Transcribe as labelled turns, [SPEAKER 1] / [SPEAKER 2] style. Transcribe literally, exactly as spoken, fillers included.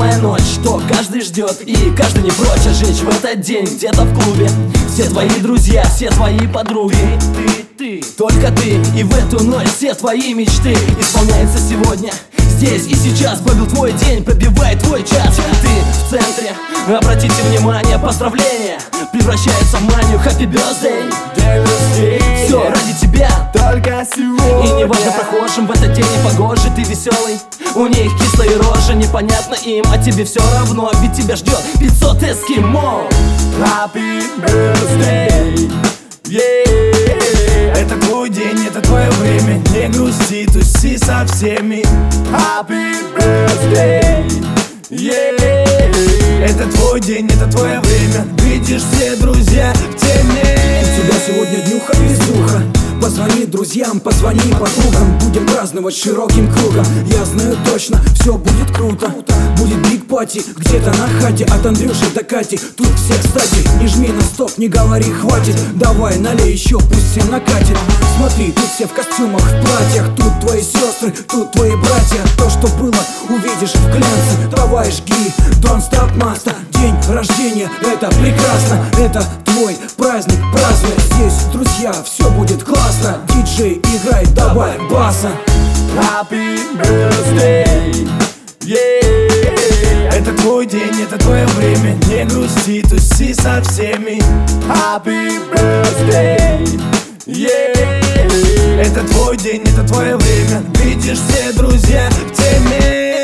[SPEAKER 1] самая ночь, что каждый ждет и каждый не прочь ожечь в этот день где-то в клубе. Все твои друзья, все твои подруги, ты, ты, только ты. И в эту ночь все твои мечты исполняются сегодня. Здесь и сейчас был твой день, пробивает твой час. Ты в центре, обратите внимание, поздравления превращаются в манию. Happy birthday, все ради тебя,
[SPEAKER 2] только сегодня.
[SPEAKER 1] И не важно прохожим, в этот день не погожий. Ты веселый, у них кислые рожи. Непонятно им, а тебе все равно, ведь тебя ждет пятьсот эскимо.
[SPEAKER 2] Happy birthday, yeah. Это твой день, это твое время. Не грусти, туси со всеми. Happy birthday, yeah. Это твой день, это твое время. Видишь, все друзья в теме.
[SPEAKER 3] У тебя сегодня днюха вездуха. Позвони друзьям, позвони подругам. Будем праздновать широким кругом. Я знаю точно, все будет круто. Будет биг пати где-то на хате. От Андрюши до Кати, тут все кстати. Не жми на стоп, не говори хватит. Давай налей еще, пусть всем накатит. Смотри, тут все в костюмах, в платьях. Тут твои сестры, тут твои братья. То, что было, увидишь в глянце. Давай жги, don't stop master. День рождения, это прекрасно. Это твой праздник, празднуй. Здесь, друзья, все будет классно. Диджей, играй, добавь баса.
[SPEAKER 2] Happy birthday, yeah. Это твой день, это твое время. Не грусти, туси со всеми. Happy birthday, yeah. Это твой день, это твое время. Видишь, все друзья в теме.